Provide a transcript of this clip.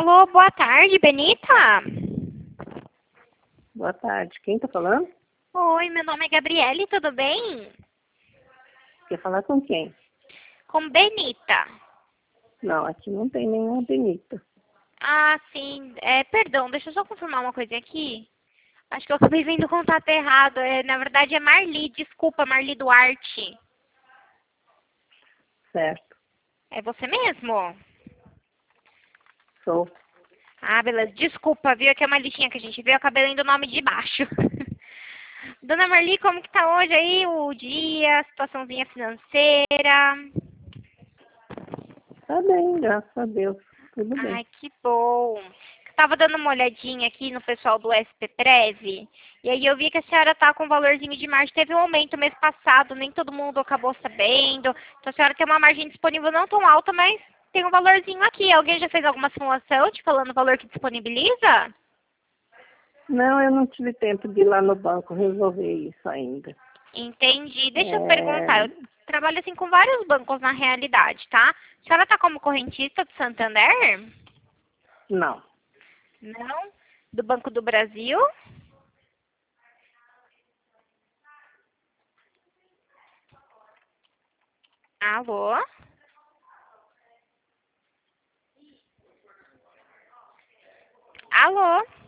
Alô, boa tarde, Benita? Boa tarde. Quem tá falando? Oi, meu nome é Gabriele, tudo bem? Quer falar com quem? Com Benita. Não, aqui não tem nenhuma Benita. Ah, sim. Perdão, deixa eu só confirmar uma coisa aqui. Acho que eu acabei vendo o contato errado. Na verdade é Marli, desculpa, Marli Duarte. Certo. É você mesmo? Sou. Ah, beleza. Desculpa, viu? Aqui é uma listinha que a gente viu, eu acabei lendo o nome de baixo. Dona Marli, como que tá hoje aí o dia, a situaçãozinha financeira? Tá bem, graças a Deus. Tudo bem. Ai, que bom. Estava dando uma olhadinha aqui no pessoal do SP e aí eu vi que a senhora tá com um valorzinho de margem. Teve um aumento mês passado, nem todo mundo acabou sabendo. Então a senhora tem uma margem disponível não tão alta, mas tem um valorzinho aqui. Alguém já fez alguma simulação te falando o valor que disponibiliza? Não, eu não tive tempo de ir lá no banco resolver isso ainda. Entendi. Deixa eu É... perguntar. Eu trabalho assim com vários bancos na realidade, tá? A senhora tá como correntista do Santander? Não. Não? Do Banco do Brasil? Alô? Alô?